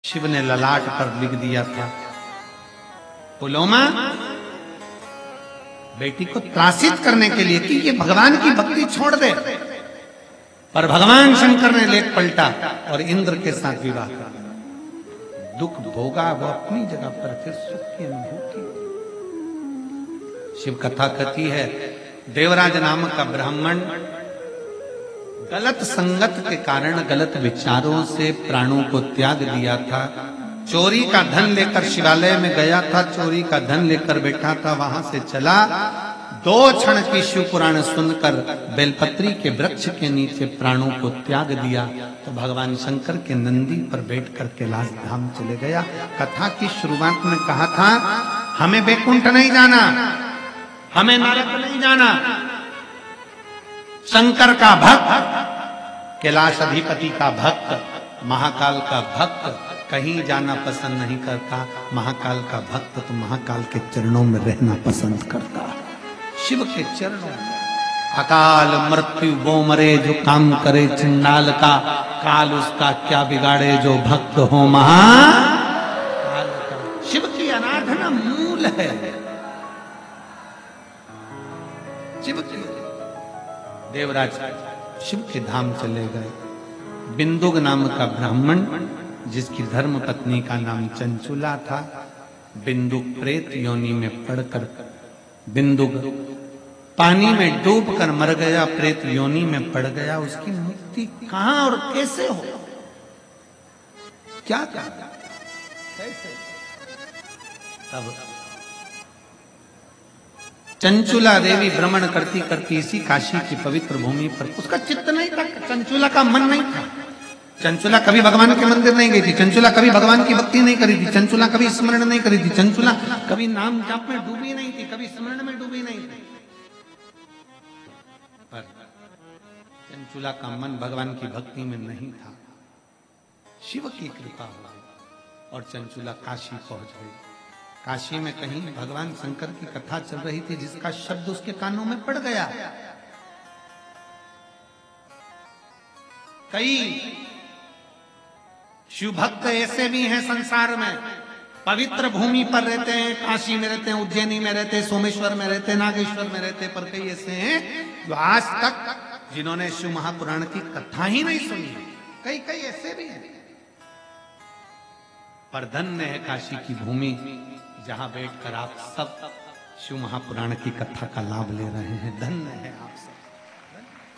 शिव ने ललाट पर लिख दिया था, पुलोमा बेटी को त्रासित करने के लिए कि ये भगवान की भक्ति छोड़ दे। पर भगवान शंकर ने लेख पलटा और इंद्र के साथ विवाह कर दिया। दुख भोगा वो अपनी जगह पर, फिर सुख की अनुभूति। शिव कथा कहती है, देवराज नामक का ब्राह्मण गलत संगत के कारण गलत विचारों से प्राणों को त्याग दिया था। चोरी का धन लेकर शिवालय में गया था, चोरी का धन लेकर बैठा था, वहां से चला। 2 क्षण की शिव पुराण सुनकर बेलपत्री के वृक्ष के नीचे प्राणों को त्याग दिया तो भगवान शंकर के नंदी पर बैठकर कैलाश धाम चले गया। कथा की शुरुआत में कहा था, हमें बैकुंठ नहीं जाना, हमें नरक नहीं जाना। शंकर का भक्त, कैलाश अधिपति का भक्त, महाकाल का भक्त कहीं जाना पसंद नहीं करता। महाकाल का भक्त तो महाकाल के चरणों में रहना पसंद करता। शिव के चरणों में अकाल मृत्यु वो मरे जो काम करे चंडाल का, काल उसका क्या बिगाड़े जो भक्त हो महाकाल का। शिव की आराधना मूल है। शिव की देवराज शिव के धाम चले गए। बिंदुक नाम का ब्राह्मण जिसकी धर्म पत्नी का नाम चंचुला था, बिंदुक प्रेत योनि में पड़कर बिंदुक पानी में डूबकर मर गया, प्रेत योनि में पड़ गया। उसकी मुक्ति कहां और कैसे हो, क्या कैसे? तब चंचुला देवी भ्रमण करती करती इसी काशी की पवित्र भूमि पर, उसका चित्त नहीं था, चंचुला का मन नहीं था। चंचुला कभी भगवान के मंदिर नहीं गई थी, चंचुला कभी भगवान की भक्ति नहीं करी थी, चंचुला कभी स्मरण नहीं करी थी, चंचुला कभी नाम जाप में डूबी नहीं थी, कभी स्मरण में डूबी नहीं थी। पर चंचुला का मन भगवान की भक्ति में नहीं था। शिव की कृपा हो गई और चंचुला काशी पहुंच गई। काशी में कहीं भगवान शंकर की कथा चल रही थी जिसका शब्द उसके कानों में पड़ गया। कई शिव भक्त ऐसे भी हैं संसार में, पवित्र भूमि पर रहते हैं, काशी में रहते हैं, उज्जैनी में रहते हैं, सोमेश्वर में रहते हैं, नागेश्वर में रहते हैं। पर कई ऐसे हैं जो आज तक जिन्होंने शिव महापुराण की कथा ही नहीं सुनी। कई कई ऐसे भी हैं। पर धन्य है काशी की भूमि जहां बैठकर आप सब शिव महापुराण की कथा का लाभ ले रहे हैं। धन्य है आप सब।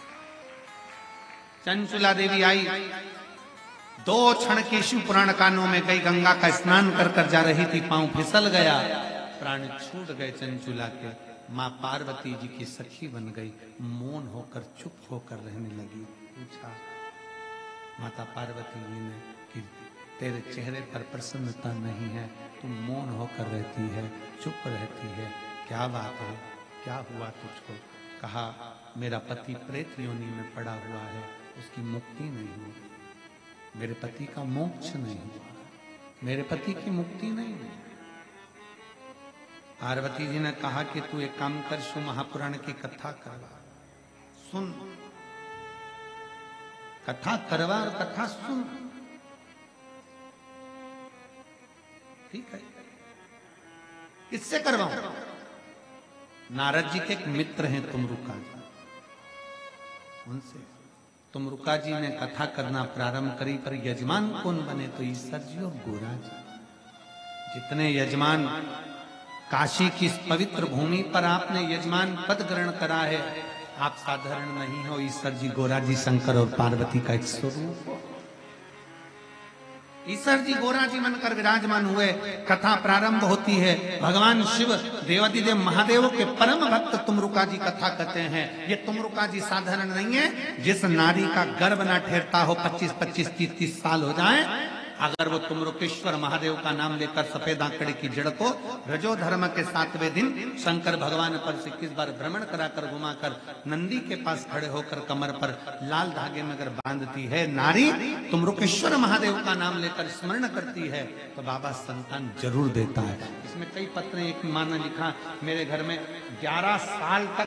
चंचुला देवी आई, 2 क्षण की शिव पुराण कानों में गई, गंगा का स्नान कर कर जा रही थी, पांव फिसल गया, प्राण छूट गए चंचुला के। मां पार्वती जी की सखी बन गई, मौन होकर चुप होकर रहने लगी। पूछा माता पार्वती जी ने कि तेरे चेहरे पर प्रसन्नता नहीं है, तुम मौन होकर रहती है, चुप रहती है, क्या बात है, क्या हुआ तुझको? कहा मेरा पति प्रेत योनि में पड़ा हुआ है, उसकी मुक्ति नहीं हुई, मेरे पति का मोक्ष नहीं हुआ, मेरे पति की मुक्ति नहीं हुई। पार्वती जी ने कहा कि तू एक काम कर, शिव महापुराण की कथा करवा, सुन, कथा करवा और कथा सुन। ठीक है, किससे करवाऊं? नारद जी के एक मित्र हैं तुमरुका जी, उनसे। तुमरुका जी ने कथा करना प्रारंभ करी, पर यजमान कौन बने? तो ईश्वर जी और गोरा जी। जितने यजमान काशी की इस पवित्र भूमि पर आपने यजमान पद ग्रहण करा है, आप साधारण नहीं हो। ईश्वर जी, गोरा जी, शंकर और पार्वती का एक स्वरूप हो। ईश्वर जी गोरा जी बनकर विराजमान हुए। कथा प्रारंभ होती है। भगवान शिव देवादिदेव महादेव के परम भक्त तुमरुका जी कथा कहते हैं। ये तुमरुका जी साधारण नहीं है। जिस नारी का गर्भ ना ठहरता हो, 25-25, 30-30 साल हो जाए, अगर वो तुमरुकेश्वर महादेव का नाम लेकर सफेद आंकड़े की जड़ को रजो धर्म के 7वें दिन शंकर भगवान पर से 21 बार भ्रमण कराकर घुमाकर नंदी के पास खड़े होकर कमर पर लाल धागे में अगर बांधती है नारी, तुमरुकेश्वर महादेव का नाम लेकर स्मरण करती है, तो बाबा संतान जरूर देता है। इसमें कई पत्र, एक माँ ने लिखा, मेरे घर में 11 साल तक